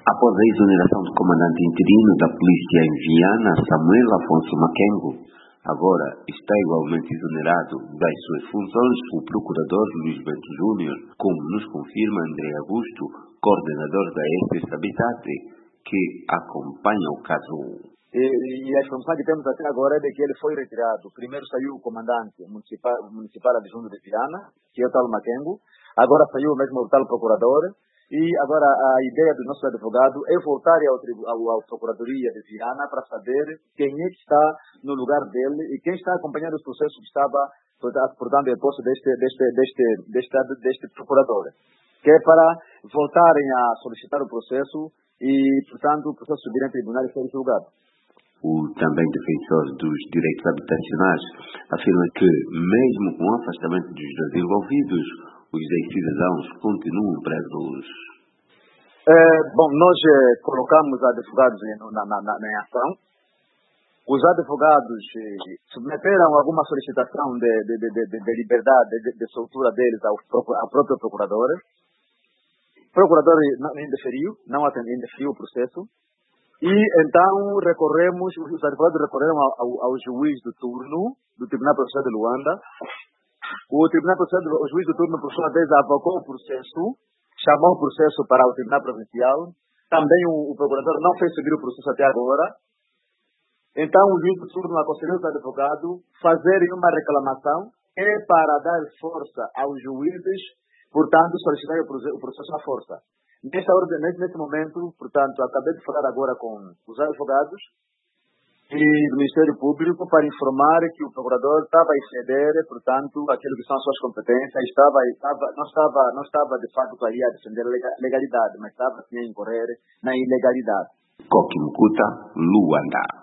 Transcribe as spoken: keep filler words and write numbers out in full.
Após a exoneração do comandante interino da polícia em Viana, Samuel Afonso Maquengo, agora está igualmente exonerado das suas funções o procurador Luís Bento Júnior, como nos confirma André Augusto, coordenador da S S Habitat, que acompanha o caso. E, e a informação que temos até agora é de que ele foi retirado. Primeiro saiu o comandante municipal, municipal adjunto de Viana, que é o tal Maquengo. Agora saiu mesmo o tal procurador. E agora a ideia do nosso advogado é voltar ao, ao, à Procuradoria de Viana para saber quem é que está no lugar dele e quem está acompanhando os processos que estava, portanto, em posse deste, deste, deste, deste, deste procurador. Que é para voltarem a solicitar o processo e, portanto, o processo subir em tribunal e ser julgado. O também defensor dos direitos habitacionais afirma que, mesmo com o afastamento dos dois envolvidos, os ex-cidadãos continuam presos. É, bom, nós eh, colocamos advogados em, na, na, na, em ação. Os advogados eh, submeteram alguma solicitação de, de, de, de, de liberdade, de, de soltura deles ao, ao próprio procurador. O procurador não indeferiu, não atendeu, indeferiu o processo. E então recorremos, os advogados recorreram ao, ao, ao juiz do turno do Tribunal Processual de Luanda. O Tribunal Processual, o juiz do turno, por sua vez, avocou o processo, chamou o processo para o Tribunal Provincial. Também o, o procurador não fez subir o processo até agora. Então o juiz do turno aconselhou os advogados fazerem uma reclamação é para dar força aos juízes, portanto, solicitar o processo à força. Nesta ordem, nesse momento, portanto, acabei de falar agora com os advogados e do Ministério Público para informar que o procurador estava a exceder, portanto, aquilo que são as suas competências, estava, estava, não, estava, não estava, de fato, ali a defender a legalidade, mas estava, sim, a incorrer na ilegalidade. Koki Mukuta, Luanda.